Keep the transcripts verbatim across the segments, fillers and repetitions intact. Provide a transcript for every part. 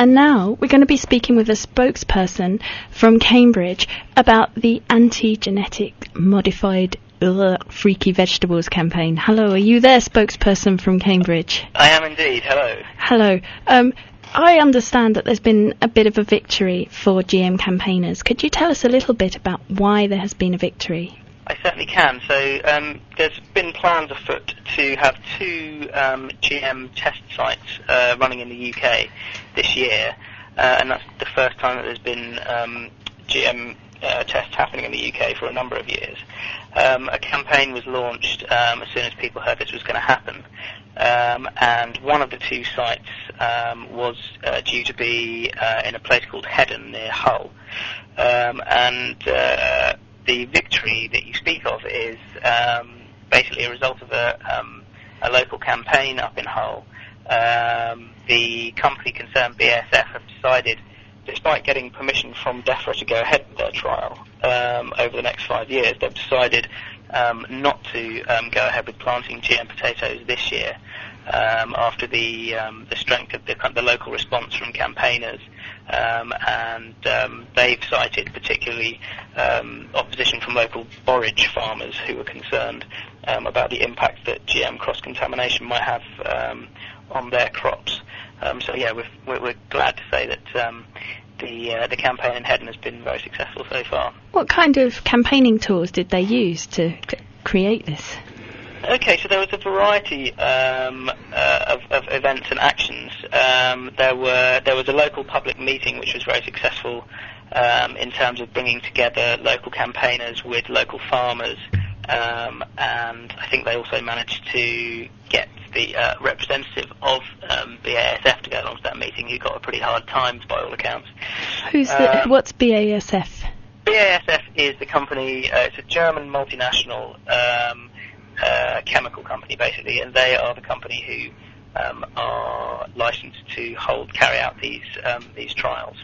And now we're going to be speaking with a spokesperson from Cambridge about the anti-genetic modified ugh, freaky vegetables campaign. Hello, are you there, spokesperson from Cambridge? I am indeed. Hello. Hello. Um, I understand that there's been a bit of a victory for G M campaigners. Could you tell us a little bit about why there has been a victory? I certainly can. So um, there's been plans afoot to have two um, G M test sites uh, running in the U K this year, uh, and that's the first time that there's been um, G M uh, tests happening in the U K for a number of years. Um, a campaign was launched um, as soon as people heard this was going to happen, um, and one of the two sites um, was uh, due to be uh, in a place called Heddon near Hull, um, and uh, the victory that you speak of is um, basically a result of a, um, a local campaign up in Hull. Um, the company concerned, B A S F, have decided, despite getting permission from DEFRA to go ahead with their trial um, over the next five years, they've decided um, not to um, go ahead with planting G M potatoes this year um, after the um, the strength of the, the local response from campaigners. Um, and um, they've cited particularly um, opposition from local borage farmers who are concerned um, about the impact that G M cross-contamination might have um, on their crops. Um, so yeah, we're, we're, we're glad to say that um, the uh, the campaign in Heddon has been very successful so far. What kind of campaigning tools did they use to c- create this? Okay, so there was a variety um, uh, of, of events and actions. Um, there were there was a local public meeting which was very successful um, in terms of bringing together local campaigners with local farmers, um, and I think they also managed to get the uh, representative of um, B A S F to go along to that meeting, who got a pretty hard time by all accounts. Who's the, um, what's B A S F? B A S F is the company. Uh, it's a German multinational. Um, Uh, chemical company basically, and they are the company who um, are licensed to hold carry out these um, these trials.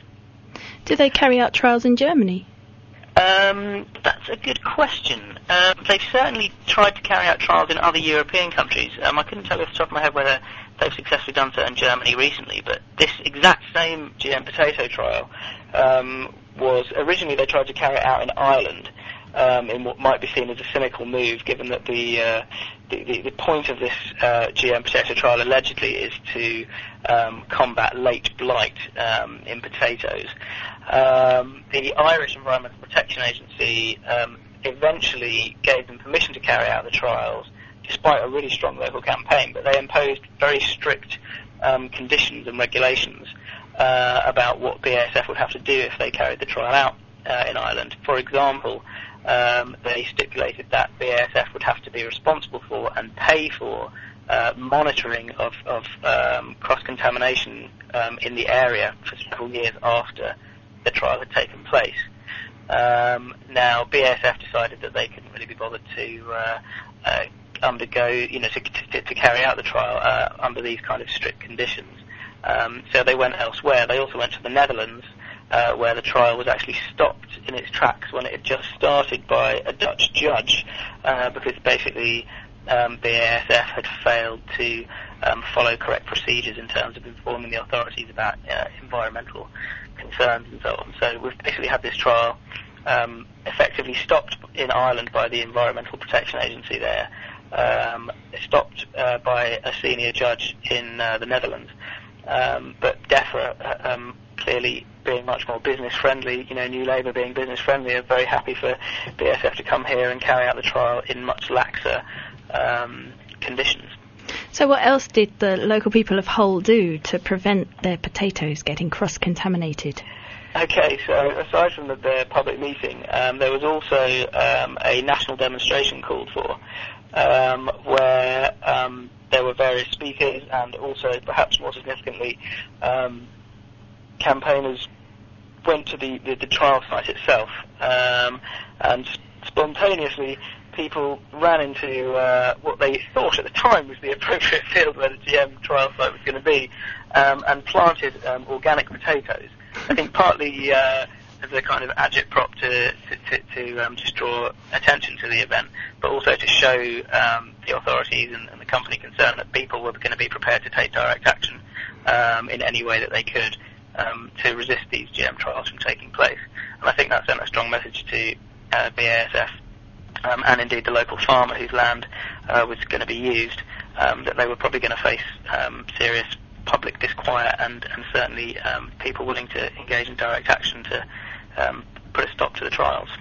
Do they carry out trials in Germany? Um, that's a good question. Um, they've certainly tried to carry out trials in other European countries. Um, I couldn't tell you off the top of my head whether they've successfully done so in Germany recently, but this exact same G M potato trial um, was originally they tried to carry it out in Ireland. Um, in what might be seen as a cynical move, given that the uh, the, the, the point of this uh, G M potato trial allegedly is to um, combat late blight um, in potatoes. Um, the Irish Environmental Protection Agency um, eventually gave them permission to carry out the trials, despite a really strong local campaign, but they imposed very strict um, conditions and regulations uh, about what B A S F would have to do if they carried the trial out uh, in Ireland. For example, Um, they stipulated that B A S F would have to be responsible for and pay for uh, monitoring of, of um, cross-contamination um, in the area for several years after the trial had taken place. Um, now, B A S F decided that they couldn't really be bothered to uh, uh, undergo, you know, to, to, to carry out the trial uh, under these kind of strict conditions. Um, so they went elsewhere. They also went to the Netherlands, Uh, where the trial was actually stopped in its tracks when it had just started by a Dutch judge, uh, because basically um, B A S F had failed to um, follow correct procedures in terms of informing the authorities about uh, environmental concerns and so on. So we've basically had this trial um, effectively stopped in Ireland by the Environmental Protection Agency there, um, stopped uh, by a senior judge in uh, the Netherlands, um, but DEFRA uh, um, clearly being much more business friendly, you know, New Labour being business friendly, are very happy for B A S F to come here and carry out the trial in much laxer um, conditions. So what else did the local people of Hull do to prevent their potatoes getting cross-contaminated? Okay, so aside from the, the public meeting, um, there was also um, a national demonstration called for, um, where um, there were various speakers and also, perhaps more significantly, um, campaigners went to the, the, the trial site itself, um, and spontaneously people ran into uh, what they thought at the time was the appropriate field where the G M trial site was going to be, um, and planted um, organic potatoes. I think partly uh, as a kind of agitprop to to, to, to um, just draw attention to the event, but also to show um, the authorities and, and the company concerned that people were going to be prepared to take direct action um, in any way that they could. um, to resist these G M trials from taking place. And I think that sent a strong message to uh, B A S F um, and indeed the local farmer whose land uh, was going to be used, um, that they were probably going to face um, serious public disquiet and, and certainly um, people willing to engage in direct action to um, put a stop to the trials.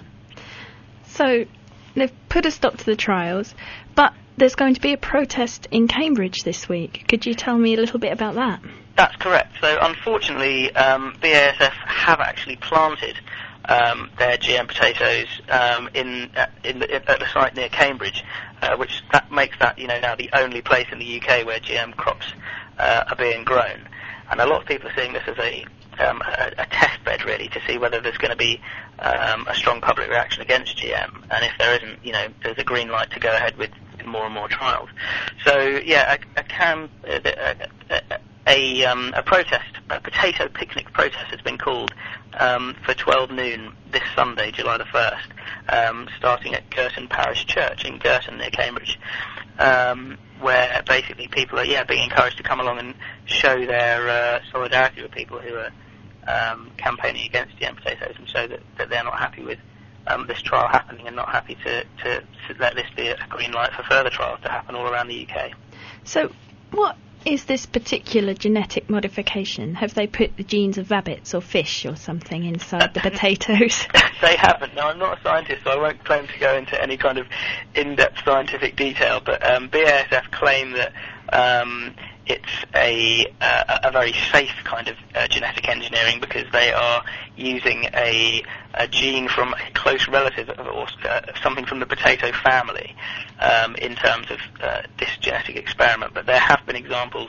So they've put a stop to the trials, but there's going to be a protest in Cambridge this week. Could you tell me a little bit about that? That's correct. So unfortunately, um, B A S F have actually planted um, their G M potatoes um, in, uh, in the, at the site near Cambridge, uh, which that makes that, you know, now the only place in the U K where G M crops uh, are being grown. And a lot of people are seeing this as a Um, a, a test bed, really, to see whether there's going to be um, a strong public reaction against G M, and if there isn't, you know, there's a green light to go ahead with more and more trials. So, yeah, a, a can a, a, a, um, a protest, a potato picnic protest, has been called um, for twelve noon this Sunday, July the first, um, starting at Girton Parish Church in Girton near Cambridge. Um, where basically people are, yeah, being encouraged to come along and show their uh, solidarity with people who are um, campaigning against G M potatoes and show that, that they're not happy with um, this trial happening and not happy to, to, to let this be a green light for further trials to happen all around the U K. So what is this particular genetic modification? Have they put the genes of rabbits or fish or something inside the potatoes? They haven't. Now, I'm not a scientist, so I won't claim to go into any kind of in-depth scientific detail, but um, B A S F claim that um, it's a, uh, a very safe kind of uh, genetic engineering because they are using a, a gene from a close relative or uh, something from the potato family um, in terms of uh, this genetic experiment. But there have been examples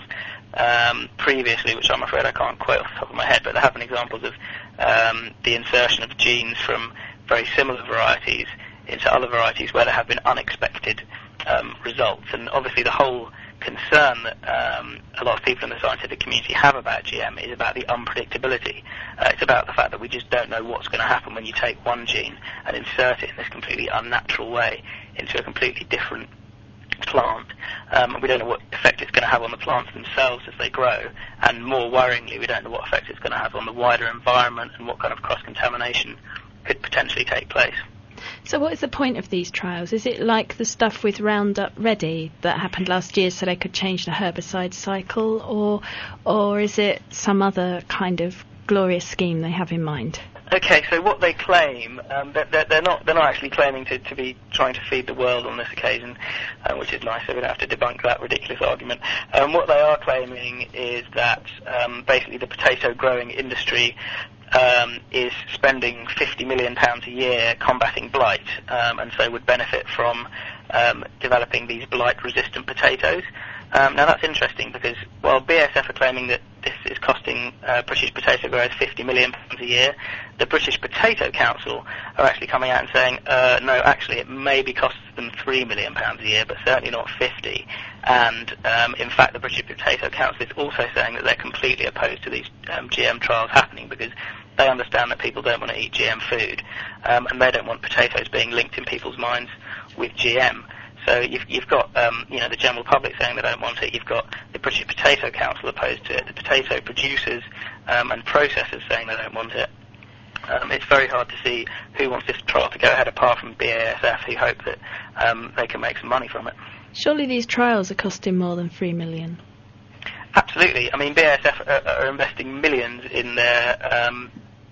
um, previously, which I'm afraid I can't quote off the top of my head, but there have been examples of um, the insertion of genes from very similar varieties into other varieties where there have been unexpected um, results. And obviously the whole concern that um, a lot of people in the scientific community have about G M is about the unpredictability. Uh, it's about the fact that we just don't know what's going to happen when you take one gene and insert it in this completely unnatural way into a completely different plant. Um, and we don't know what effect it's going to have on the plants themselves as they grow, and more worryingly, we don't know what effect it's going to have on the wider environment and what kind of cross-contamination could potentially take place. So what is the point of these trials? Is it like the stuff with Roundup Ready that happened last year so they could change the herbicide cycle, or or is it some other kind of glorious scheme they have in mind? Okay, so what they claim, um, they're, they're not they're not actually claiming to, to be trying to feed the world on this occasion, uh, which is nice, so we don't have to debunk that ridiculous argument. Um, what they are claiming is that um, basically the potato growing industry Um, is spending fifty million pounds a year combating blight, um, and so would benefit from um, developing these blight-resistant potatoes. Um, now that's interesting because while B A S F are claiming that this is costing uh, British potato growers fifty million pounds a year, the British Potato Council are actually coming out and saying, uh, no, actually it maybe costs them three million pounds a year, but certainly not fifty. And um, in fact the British Potato Council is also saying that they're completely opposed to these um, G M trials happening because they understand that people don't want to eat G M food, um, and they don't want potatoes being linked in people's minds with G M. So you've, you've got, um, you know, the general public saying they don't want it. You've got the British Potato Council opposed to it. The potato producers um, and processors saying they don't want it. Um, it's very hard to see who wants this trial to go ahead apart from B A S F, who hope that um, they can make some money from it. Surely these trials are costing more than three million. Absolutely. I mean, B A S F are, are investing millions in their um,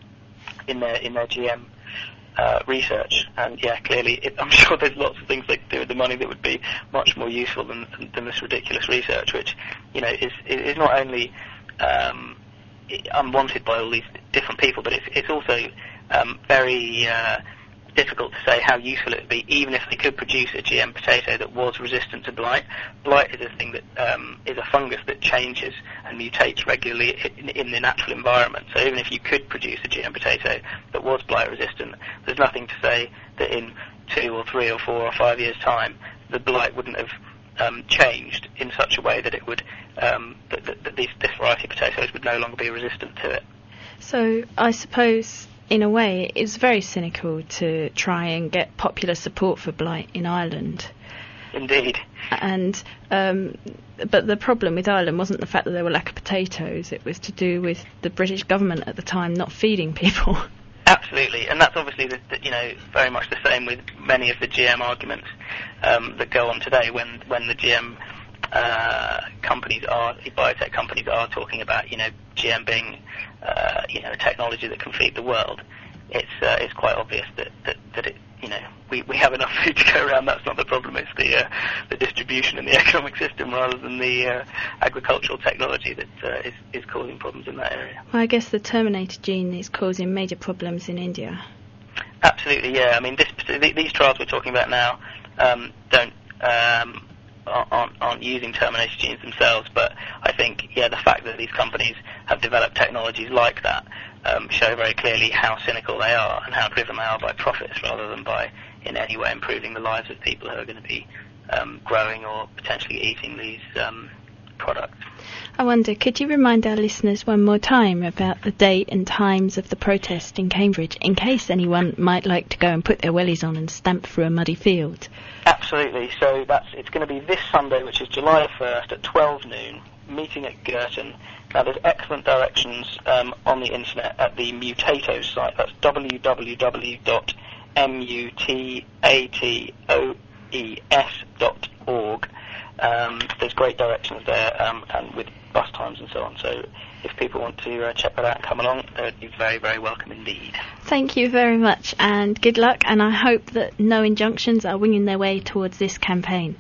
in their in their G M uh, research, and yeah, clearly, it, I'm sure there's lots of things they could do with the money that would be much more useful than than this ridiculous research, which, you know, is is not only um, unwanted by all these different people, but it's it's also um, very uh, difficult to say how useful it would be, even if they could produce a G M potato that was resistant to blight. Blight is a thing that um, is a fungus that changes and mutates regularly in, in the natural environment. So even if you could produce a G M potato that was blight resistant, there's nothing to say that in two or three or four or five years' time the blight wouldn't have um, changed in such a way that it would um, that, that, that these, this variety of potatoes would no longer be resistant to it. So I suppose, in a way, it's very cynical to try and get popular support for blight in Ireland. Indeed. And um, but the problem with Ireland wasn't the fact that there were lack of potatoes. It was to do with the British government at the time not feeding people. Absolutely, and that's obviously the, the, you know very much the same with many of the G M arguments um, that go on today. When when the G M uh, companies are the biotech companies are talking about you know G M being uh, you know a technology that can feed the world, it's uh, it's quite obvious that that, that it you know we, we have enough food to go around. That's not the problem. It's the uh, the distribution and the economic system rather than the uh, agricultural technology that uh, is is causing problems in that area. Well, I guess the Terminator gene is causing major problems in India. Absolutely, yeah. I mean, this, these trials we're talking about now um, don't um, aren't, aren't using Terminator genes themselves, but I think yeah, the fact that these companies have developed technologies like that um, show very clearly how cynical they are and how driven they are by profits rather than by in any way improving the lives of people who are going to be um, growing or potentially eating these um, products. I wonder, could you remind our listeners one more time about the date and times of the protest in Cambridge, in case anyone might like to go and put their wellies on and stamp through a muddy field? Absolutely. So that's it's going to be this Sunday, which is July first at twelve noon, meeting at Girton. Now, there's excellent directions um, on the internet at the Mutatos site. That's w w w dot mutatos dot org. Um, there's great directions there, um, and with bus times and so on. So if people want to uh, check that out and come along, they'd be very, very welcome indeed. Thank you very much, and good luck, and I hope that no injunctions are winging their way towards this campaign.